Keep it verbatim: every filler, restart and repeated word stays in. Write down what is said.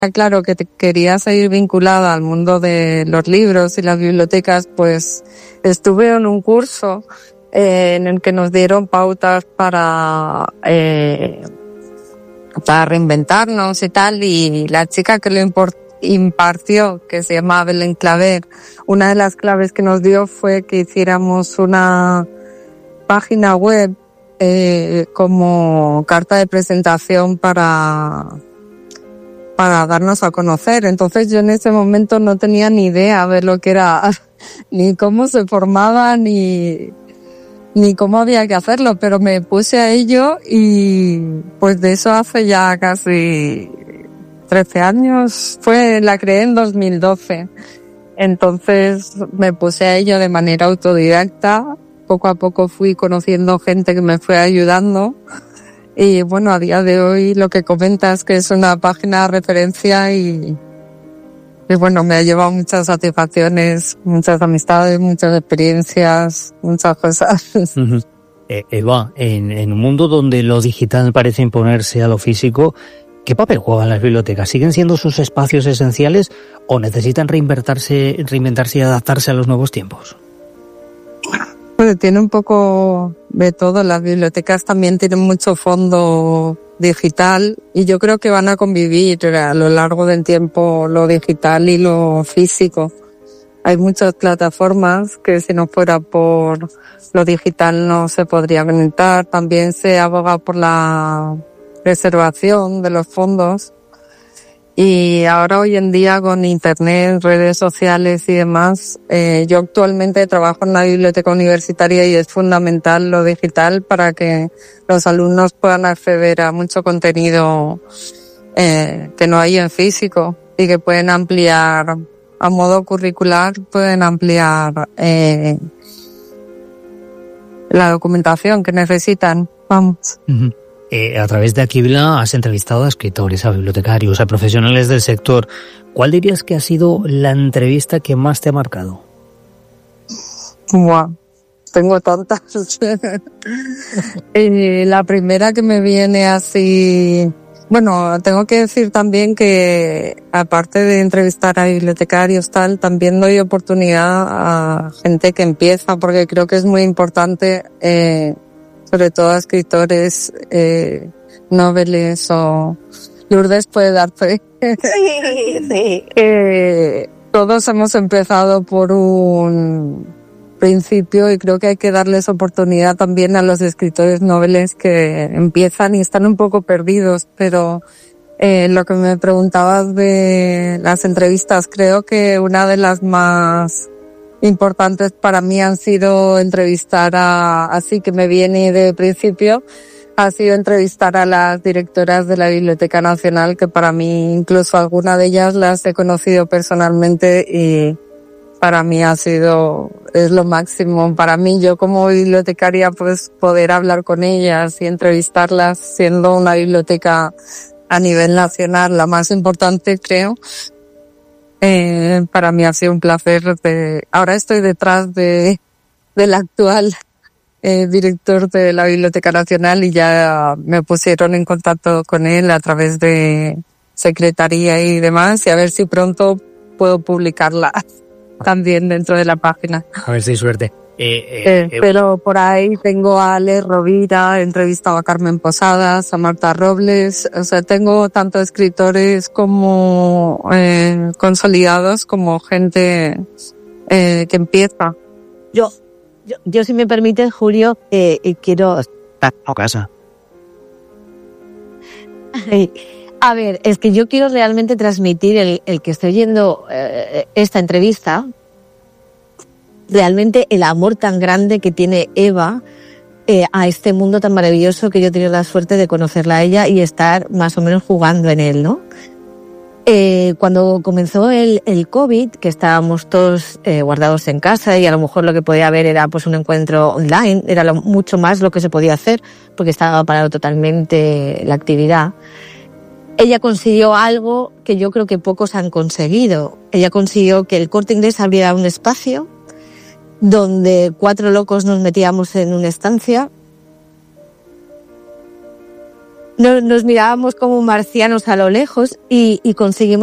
claro que te quería seguir vinculada al mundo de los libros y las bibliotecas, pues estuve en un curso eh, en el que nos dieron pautas para eh, para reinventarnos y tal, y la chica que lo import- impartió, que se llama Belén Claver, una de las claves que nos dio fue que hiciéramos una página web eh, como carta de presentación para para darnos a conocer. Entonces yo en ese momento no tenía ni idea de lo que era, ni cómo se formaba, ni ni cómo había que hacerlo, pero me puse a ello y pues de eso hace ya casi trece años, fue, la creé en dos mil doce. Entonces me puse a ello de manera autodidacta, poco a poco fui conociendo gente que me fue ayudando y bueno, a día de hoy lo que comentas que es una página de referencia y, y bueno, me ha llevado muchas satisfacciones, muchas amistades, muchas experiencias, muchas cosas. Uh-huh. Eh, Eva, en, en un mundo donde lo digital parece imponerse a lo físico, ¿qué papel juegan las bibliotecas? ¿Siguen siendo sus espacios esenciales o necesitan reinventarse, reinventarse y adaptarse a los nuevos tiempos? Pues tiene un poco de todo. Las bibliotecas también tienen mucho fondo digital y yo creo que van a convivir a lo largo del tiempo lo digital y lo físico. Hay muchas plataformas que si no fuera por lo digital no se podría conectar. También se aboga por la preservación de los fondos. Y ahora hoy en día con internet, redes sociales y demás, eh, yo actualmente trabajo en una biblioteca universitaria y es fundamental lo digital para que los alumnos puedan acceder a mucho contenido eh, que no hay en físico y que pueden ampliar a modo curricular, pueden ampliar eh, la documentación que necesitan. Vamos. Uh-huh. Eh, a través de Aquibla has entrevistado a escritores, a bibliotecarios, a profesionales del sector. ¿Cuál dirías que ha sido la entrevista que más te ha marcado? Wow, tengo tantas. eh, la primera que me viene así... Bueno, tengo que decir también que aparte de entrevistar a bibliotecarios tal, también doy oportunidad a gente que empieza porque creo que es muy importante... Eh, sobre todo a escritores, eh, noveles o Lourdes puede dar fe. Sí, sí. eh, todos hemos empezado por un principio y creo que hay que darles oportunidad también a los escritores noveles que empiezan y están un poco perdidos, pero eh, lo que me preguntabas de las entrevistas, creo que una de las más importantes para mí han sido entrevistar a, así que me viene de principio, ha sido entrevistar a las directoras de la Biblioteca Nacional, que para mí incluso alguna de ellas las he conocido personalmente y para mí ha sido, es lo máximo. Para mí, yo como bibliotecaria, pues poder hablar con ellas y entrevistarlas siendo una biblioteca a nivel nacional, la más importante creo. Eh, para mí ha sido un placer. De, ahora estoy detrás de del actual eh, director de la Biblioteca Nacional y ya me pusieron en contacto con él a través de secretaría y demás y a ver si pronto puedo publicarla también dentro de la página. A ver si hay suerte. Eh, eh, eh, eh, pero por ahí tengo a Ale Rovira, he entrevistado a Carmen Posadas, a Marta Robles, o sea, tengo tanto escritores como eh, consolidados como gente eh, que empieza. Yo, yo, yo si me permites, Julio, eh, eh, quiero... O casa. A ver, es que yo quiero realmente transmitir el, el que estoy oyendo eh, esta entrevista, realmente el amor tan grande que tiene Eva eh, a este mundo tan maravilloso que yo he tenido la suerte de conocerla a ella y estar más o menos jugando en él, ¿no? Eh, cuando comenzó el, el COVID, que estábamos todos eh, guardados en casa y a lo mejor lo que podía haber era pues un encuentro online, era lo, mucho más lo que se podía hacer porque estaba parado totalmente la actividad. Ella consiguió algo que yo creo que pocos han conseguido. Ella consiguió que el Corte Inglés abriera un espacio donde cuatro locos nos metíamos en una estancia, nos, nos mirábamos como marcianos a lo lejos y, y conseguimos